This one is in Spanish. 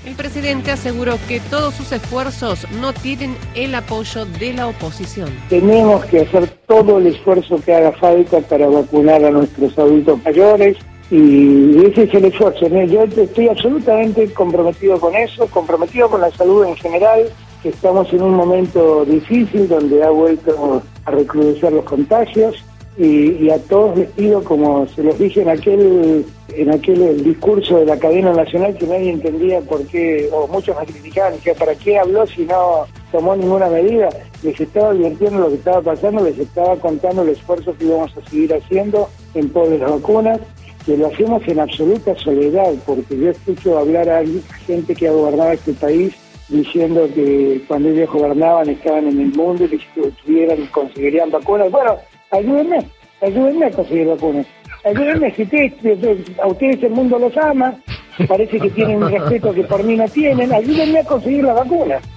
El presidente aseguró que todos sus esfuerzos no tienen el apoyo de la oposición. Tenemos que hacer todo el esfuerzo que haga falta para vacunar a nuestros adultos mayores y ese es el esfuerzo. Yo estoy absolutamente comprometido con eso, comprometido con la salud en general. Estamos en un momento difícil donde ha vuelto a recrudecer los contagios y a todos les pido, como se los dije en aquel discurso de la cadena nacional que nadie entendía por qué, o muchos me criticaban, que para qué habló si no tomó ninguna medida. Les estaba advirtiendo lo que estaba pasando, les estaba contando el esfuerzo que íbamos a seguir haciendo en pos de las vacunas, que lo hacemos en absoluta soledad, porque yo escucho hablar a gente que ha gobernado este país diciendo que cuando ellos gobernaban estaban en el mundo y que si tuvieran conseguirían vacunas. Bueno, ayúdenme a conseguir vacunas. Ayúdenme, si a ustedes el mundo los ama, parece que tienen un respeto que por mí no tienen, ayúdenme a conseguir la vacuna.